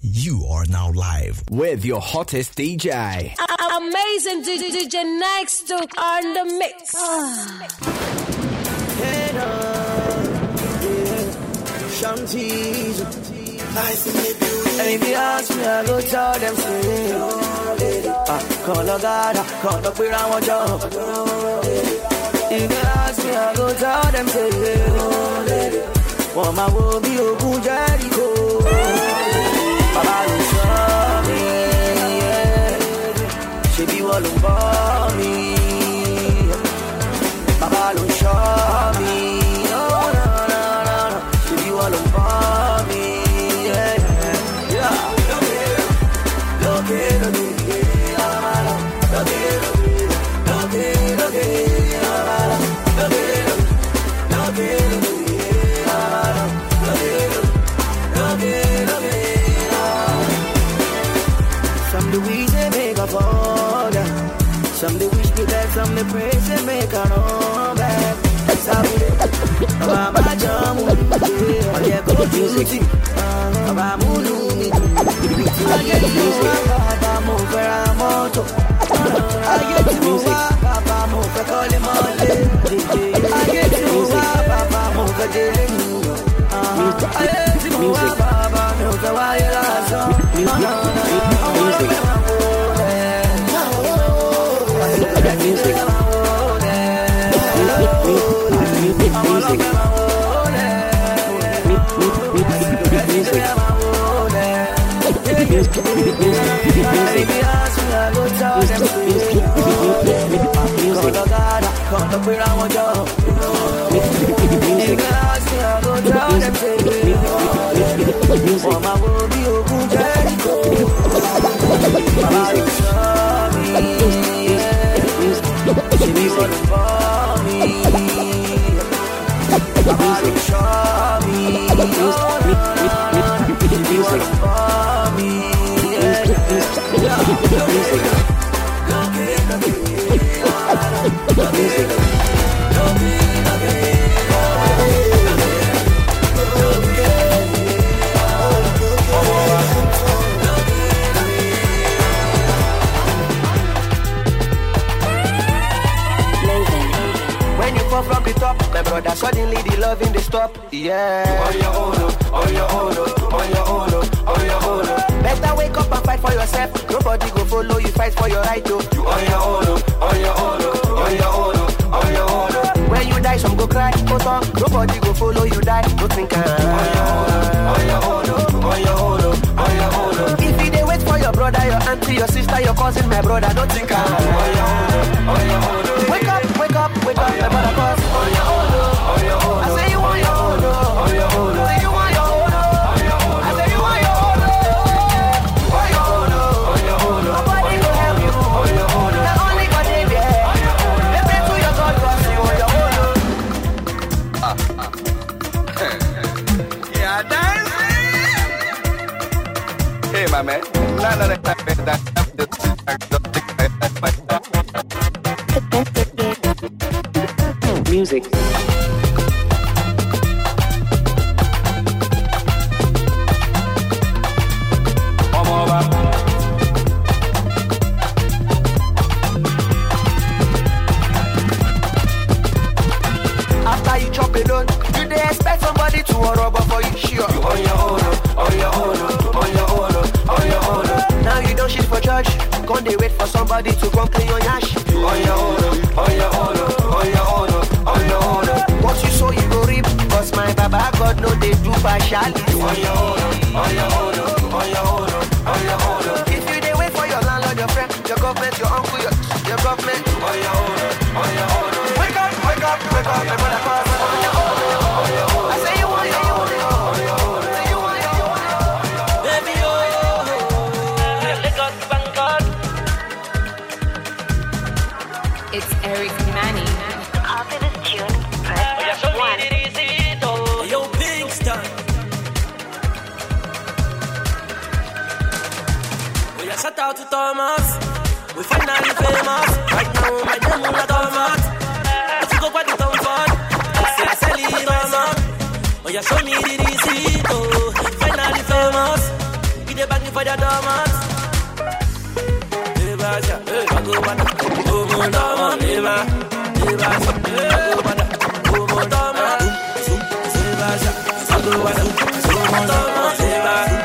You are now live with your hottest DJ. Amazing DJ next to on the mix. And if you ask me, I go tell them straight. Call a God, call up where I want you. If you ask me, I go tell them straight. Want my will be open Jericho. Baba don't show me, she be all over me. Baba don't show me, oh no no no no, she be all over me. Some the wish they make a fall, some they wish me back, some they praise they make a run back. Baba jamu, oye go beauty, Baba mulumi, I get you, Baba mo vera moto, I get you, Baba mo vera kole mole, I get you, Baba mo vera jelly, I get you, Baba mo vera wire music. From the top, my brother, suddenly the loving they stop. Yeah. On your own, on your own, on your own, on your own. Better wake up and fight for yourself. Nobody go follow you, fight for your right to. You on your own, on your own, on your own, on your own. When you die, some go cry, hold on. Nobody go follow you, die. Don't think on your own, on your own, on your own, on your own. If they wait for your brother, your auntie, your sister, your cousin, my brother, don't think on your own, on your own. Wake up, wake up, wake up, my brother, cause on your own, on your own. I say you on your own, on your own. I say you on your own, on your own. I say you on your own, on your own, on your own. Nobody go help you, on your own. Not only God they be, on your own. They pray to your God, cause you on your own. Yeah, dance. Hey, my man. Music. After you chop it on, you dey expect somebody to rubber for you, sure. You on your own, on your own, on your own, on your own. Now you don't shit for church, can't they wait for somebody to come clean your yash? You on your own, on your own, on your own, on your own. What you sow you go reap, cause my Baba God know they do partiality. You on your own, on your own, on your own, on your own. If you dey wait for your landlord, your friend, your government, your uncle, your government, on your own, on your own. Wake up, wake up, wake up, my brother, cause on your own, on your own. I say you on your own, on your own. Say you on your own, baby, oh, Lagos, Bangkok. It's Eric Manny. After this tune, press 1. Yo, Pinkster. We are shout out to Thomas. We finally famous. Right now, my name is Thomas. If you go by the town fun, I say I sell it Thomas. Oh, yeah, show me the receipt. Oh, finally famous. She dey banging for the dormant. Nevaja, go bada, go dormant. Nevaja, go bada, go dormant. Nevaja, go bada, go dormant. Nevaja,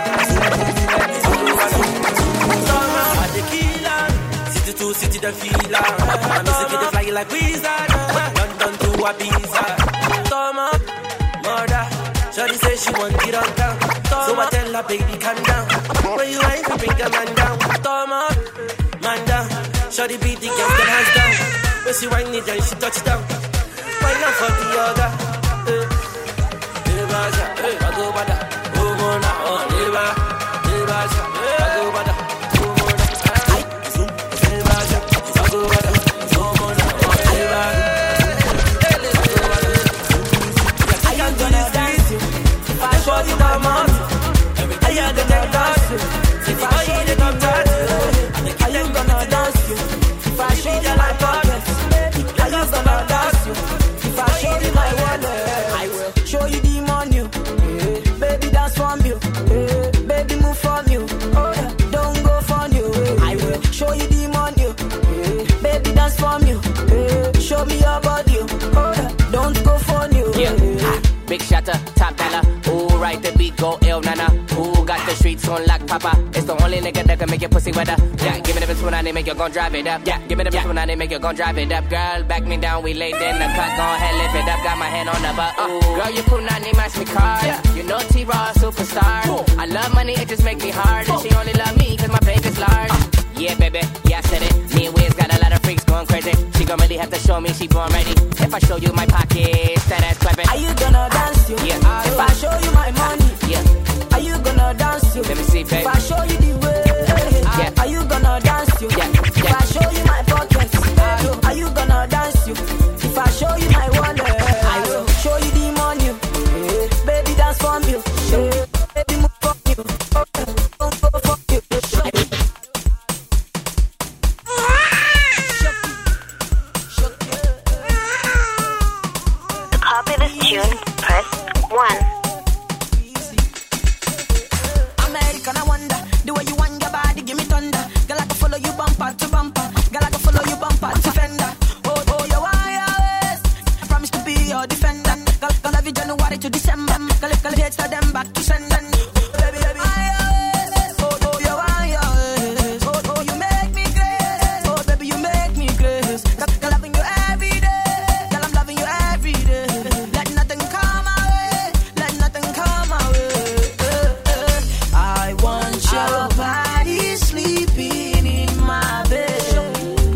I dey kill her. City to city, the feeler. I'm music dey fly like wizard. London to Ibiza. Dormant, murder. Shawty say she want it on down. So I tell her, baby, calm down. When you ain't bring a man down. Thumb up, man down. Shawty beat the girl, then hands down. When she whine it, then she touch down. Why not for the other? Nevaja, I go bada. Oh, mona, oh, Nevaja, I go bada. Oh, mona, Nevaja, I go bada. Oh, mona, oh, Nevaja. I can't do this dance. I show you my mouth. I hear the neck dance. If I show you come dance, are you gonna dance? If I show you my pockets, are you gonna dance? If I show you my wallet, I will show you the money. Baby, dance from you. Baby, move from you. Oh yeah, don't go from you. I will show you the money. Baby, dance from you. Show me your body. Oh yeah, don't go from you. Yeah. Big shatter, top dollar. Ooh, right the beat, go ill, nana. Ooh, got the streets on lock, papa. It's the only nigga that can make your pussy wetter. Yeah, give me the bitch when I make you gon' drive it up. Yeah, give me the bitch when I make you gon' drive it up. Girl, back me down, we laid in the cut, gon' head lift it up. Got my hand on the butt. Girl, you cool, not match me card. You know T-Raw, superstar. I love money, it just make me hard. And she only love me cause my bank is large. Yeah, baby, yeah, I said it. Me and Wiz got a lot of freaks going crazy. She gon' really have to show me she born ready. If I show you my pockets, that ass clapping. Are you gonna dance, you? Yeah. If I show you my money, Yeah. are you gonna dance, you? Let me see, baby. If I show you the way, Yeah. are you gonna dance, you? Yeah. If I show you my pockets, are you gonna dance, you? If I show you my wallet, I will show you the money. Baby, dance from you. Baby, move from you. Don't go from you. To copy this tune, press 1. American, I wonder the way you want your body, give me thunder. Girl, I can follow you bumper to bumper. Girl, I can follow you bumper to fender. Oh, you wires. I promise to be your defender. Girl, love you January to December. Girl, dates for them back to send them. Baby, oh, you wires. Oh, you make me crazy. Oh, baby, you make me crazy. Girl, loving you every day. Girl, I'm loving you every day. Let nothing come my way. Let nothing come my way. I want your body sleeping in my bed.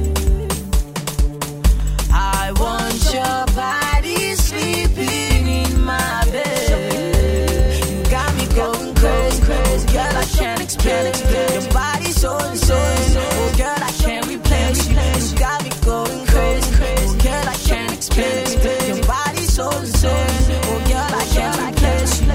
I want your body sleeping in my bed. You got me going crazy, crazy. Girl, I can't explain. Your body's so insane. Oh, girl, I can't replace you. You got me going crazy, crazy. Girl, I can't explain. Your body's so insane. Oh, girl, I can't replace you.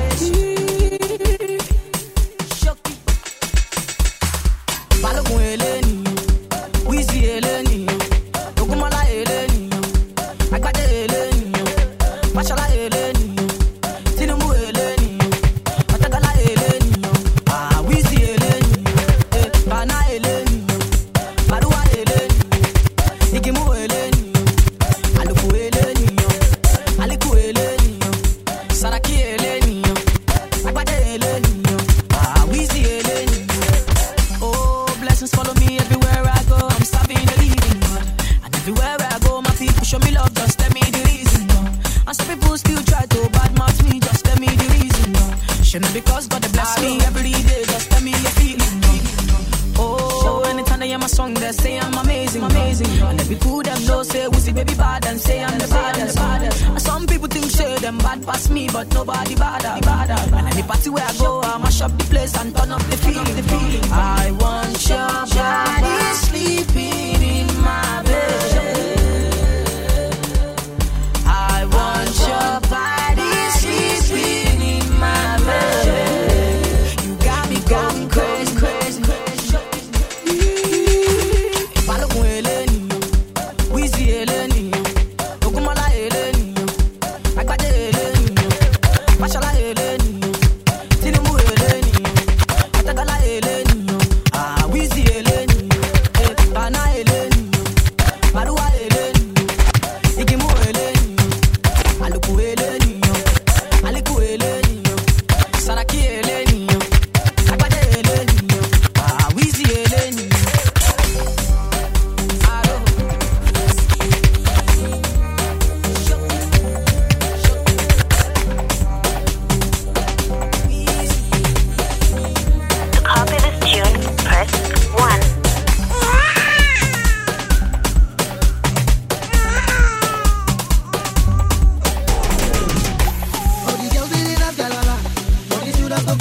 Balogun eleni, Wizzy eleni, Ogunmola eleni, Agbade eleni, Mashola eleni, Tinubu eleni, Otagala eleni, Wizzy eleni, Bana eleni, Baruwa eleni, Igimu eleni, Aluku eleni, Aliku eleni, Saraki eleni, Agbade eleni, Wizzy eleni. Oh, blessings follow me everywhere I go. I'm serving the living God. And everywhere I go, my people show me love. Just tell me the reason, no. And some people still try to badmouth me. Just tell me the reason, no. Show me because God bless me every day. Just tell me your feeling, no. Oh, anytime they hear my song, they say I'm amazing, amazing. And every people them know say Wizzy baby bad and say I'm the baddest. And some people think say them bad past me, but nobody badder. And any party where I go, I mash up the place and turn up the feeling. I want your body sleeping in my bed. I want your body sleeping in my bed. You got me going crazy, crazy, crazy. Balogun eleni, Wizzy eleni, Ogunmola eleni, Agbade eleni, Mashola eleni, Tinubu eleni, Otagala eleni.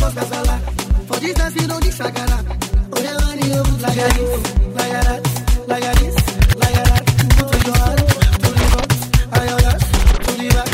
cause casala. For this dance, you don't need shagara. Oh, yeah, man, you look like a this, like a that, like a this, like a that. Put to your hand, to the front, and your ass, to the back.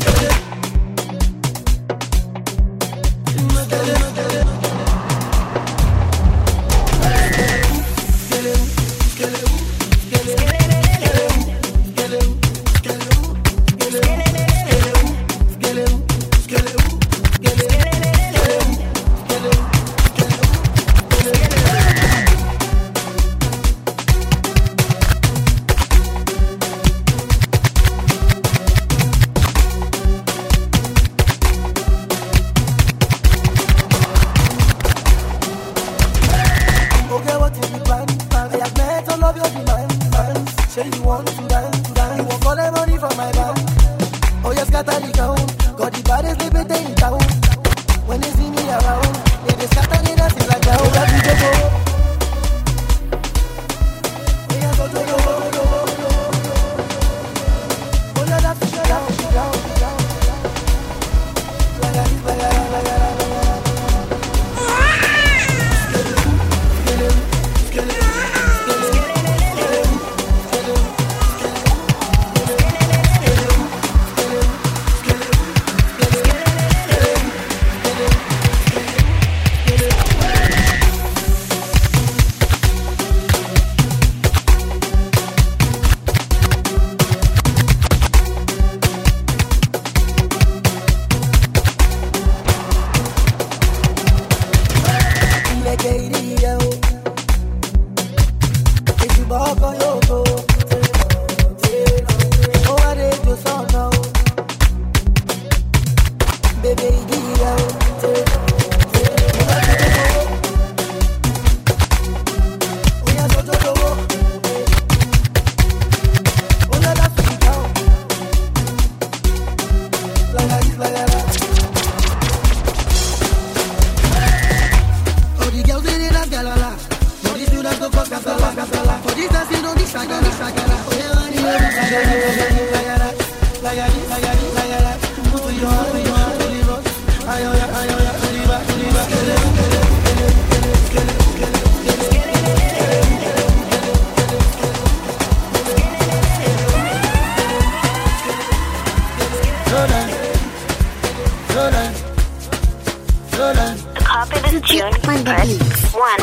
Copy this tune, press 1.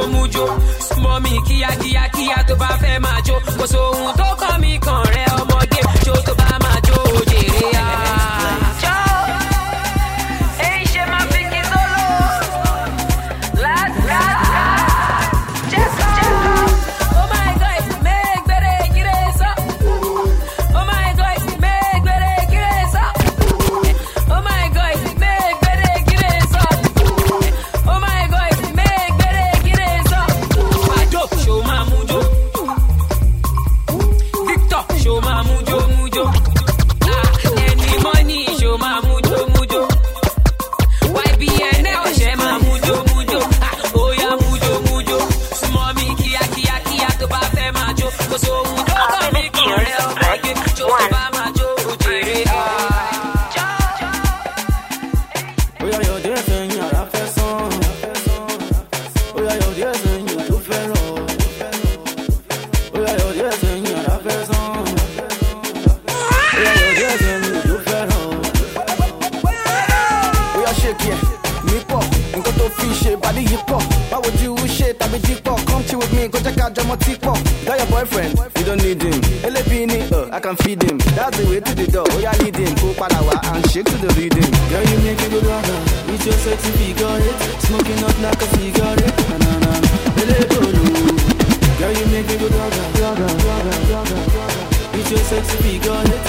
mujo. Súnmọ́ mi kíákíá tó bá fẹ́ máa jó. Kò sóhun tó kàn mí kàn rẹ ọmọge. Jó tó bá máa jó jèrè á. I can feed him. That's the way to the door. Oh, yeah, lead him. Go palawa and shake to the rhythm. Girl, you make me go gaga. With your sexy figure eight, smoking up like a cigarette. Na na na, girl, you make me go gaga. With your sexy figure eight.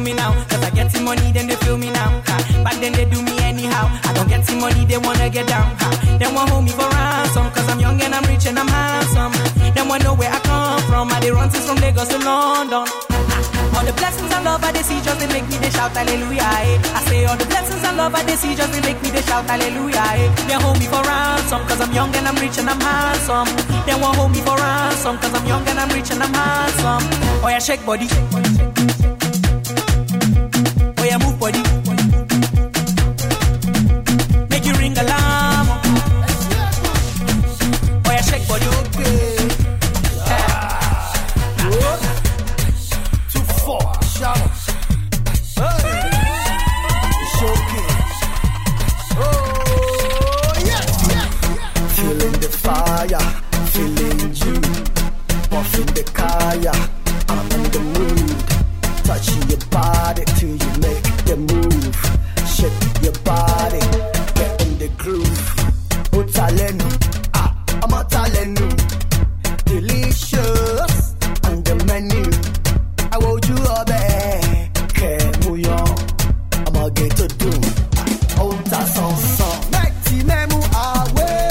me now. Cause I get the money, then they feel me now. Back then they do me anyhow. I don't get the money, they wanna get down. They want hold me for ransom. Cause I'm young and I'm rich and I'm handsome. They want know where I come from. I they run things from Lagos to London. All the blessings and love I they see just they make me they shout hallelujah. I say all the blessings and love I they see just they make me they shout hallelujah. They hold me for ransom cause I'm young and I'm rich and I'm handsome. They won't hold me for ransom cause I'm young and I'm rich and I'm handsome. Oh yeah, shake body. Oh yeah, move body. Make you ring alarm. Oh yeah, shake body. Okay. Feeling you, buffing the kaya. I'm in the mood, touching your body till you make the move. Shake your body, get in the groove. Oh talenu, I'm a talenu. Delicious on the menu. I want you up there, Kemuyon. I'ma get to do. Oh tasonson, Meti memu away.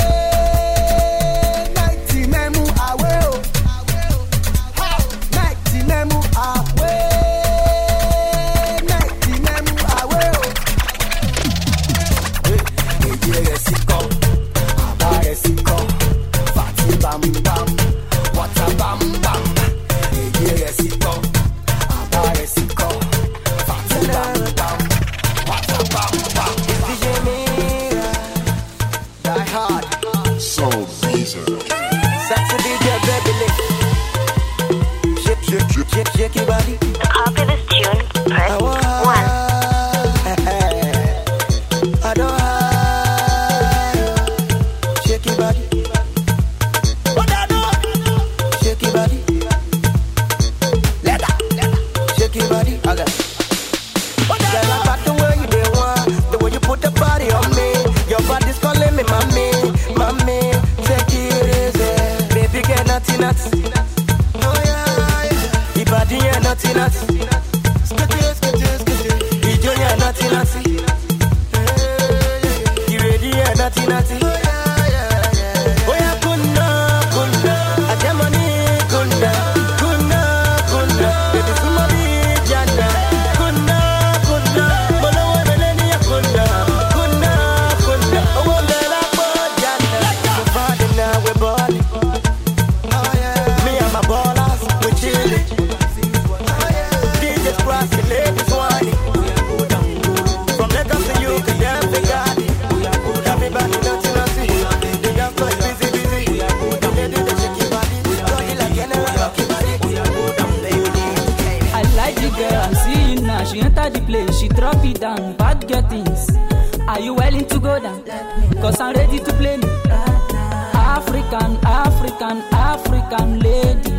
African lady.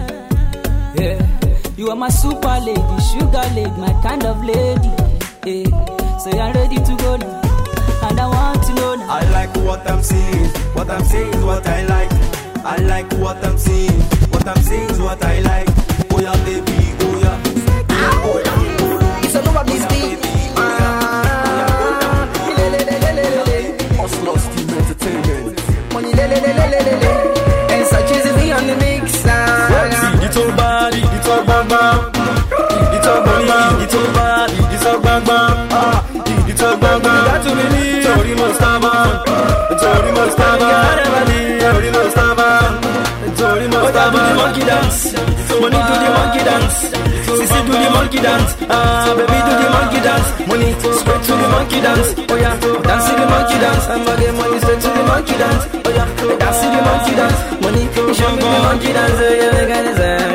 Yeah, you are my super lady, sugar lady, my kind of lady. Yeah, so I'm ready to go now, and I want to know now. I like what I'm seeing, what I'm seeing is what I like. I like what I'm seeing, what I'm seeing is what I like. Oh yeah, baby, oh yeah. Oh yeah. It's a number of these Oslo Steam Entertainment. Money and such is me on the mix. The top body, the top bang bang. The top body, the top body, the top bang bang. The top bang bang. Got to believe. Tori must have man. Tori must have man. Tori must have man. Tori must have man. Monkey dance. Money do the monkey dance. Sissy do the monkey dance. Baby do the monkey dance. Money straight to the monkey dance. Oh yeah, dance to the monkey dance. I'm gonna get money straight to the monkey dance. Oh yeah, dance to the monkey dance. Money show me the monkey dance. Oh yeah, we got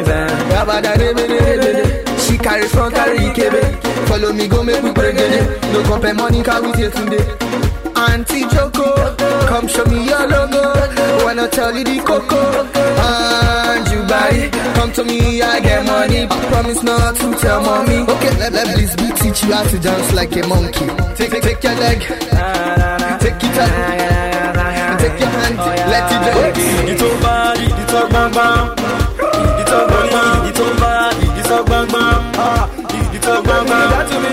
it. She carry front, carry Ikebe. Follow me, go make we break it. No compare money, can we take today? Auntie Joko, come show me your logo. Wanna tell you the coco. And you buy it, come to me, I get money. Promise not to tell mommy. Okay, let this beat teach you how to dance like a monkey. Take your leg, take it up, take your hand, let it go. The top body, the top bang bang. The top body, the top body, the top bang bang. The top bang bang.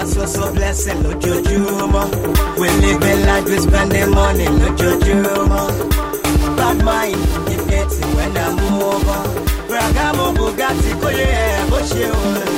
so blessing, no jojo. We living like we spending money, no jojo. Bad mind, it gets it when I'm over. Bragamo Bugatti, Koye, Boshi,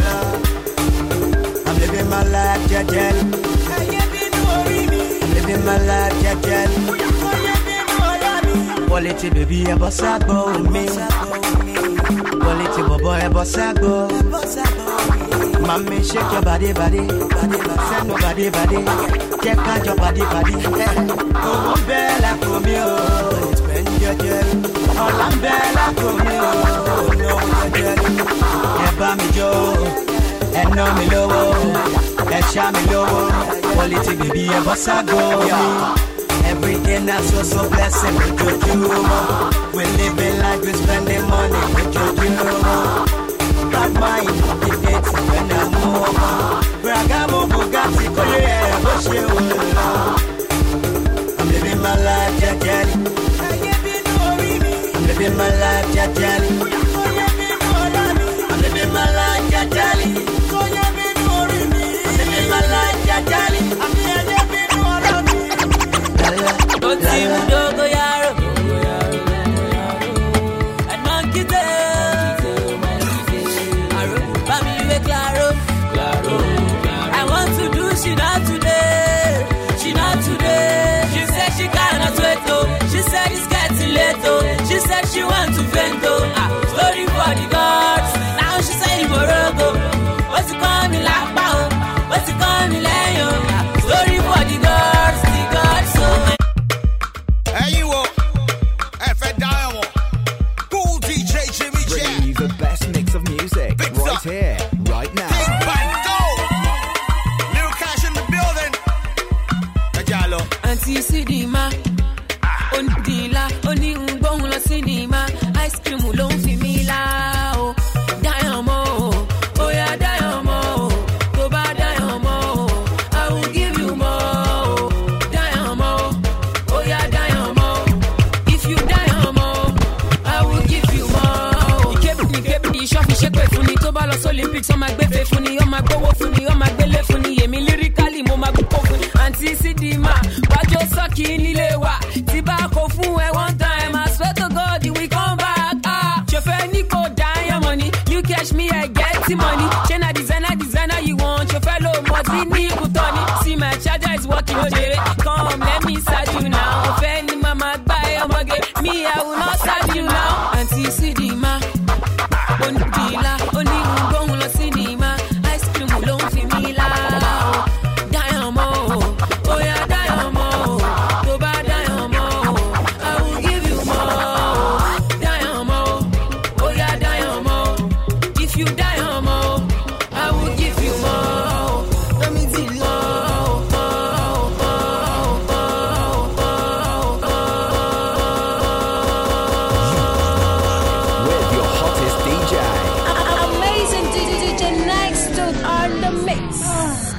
I'm living my life, Jajel. I'm living my life, Jajel. Quality baby, a boss I go with me. Quality boy, a boss I go. Mommy, shake your body. Send nobody, check out your body. Oh, bella come you, spend your jelly. All I'm bella come you, no jelly. Yeah, me Joe, and no me low, and shine me low. Quality baby, a boss I go. Everything that's so blessing with jojo. We living like we spending money with jojo. Bad mind, it gets when I'm over. Bragamo Bugatti, Koye, Boshi, I'm living my life, Jajali. I'm living my life, Jajali. I'm living my life, Jajali. I'm living my life, Jajali. Dogo yaro, and monkey tail. Bami claro. I want to do she not today. She said she cannot wait though. She said it's getting late though. She said she want to vent though. Story for the gods. Now she say Morogo. What's it coming like bow? What's it coming like? Story for the gods, so. The best mix of music right here, right now. Little Cash in the building. Kajalo. Auntie Sidima, Ondila, Oni Umbong la Cinema, ice cream alone for me la. Oh, Diamo, oh yeah, Diamo, Toba Diamo, I will give you more. Diamo, oh yeah, Diamo, if you Diamo, I will give you more. Shop shake way funny to balance Olympics on my baby funny on my go funny on my belly funny emi lyrically mo ma go funny Auntie Sidima wajo soki nilewa ti ba ko fun e one time I swear to God we come back je fais Nico die money you catch me I get the money Chena designer you want your fellow must be Nico Tony see my charger is working come let me serve you now if any mama buy me I will not serve you now Auntie Sidima Ondila, Oni Umbong la Cinema, ice cream alone for me la. Diamo, oh yeah, Diamo, Toba Diamo, I will give you more. Diamo, oh yeah, Diamo, if you Diamo, I will give you more. Let me see DJ. Amazing DJ Next on the mix.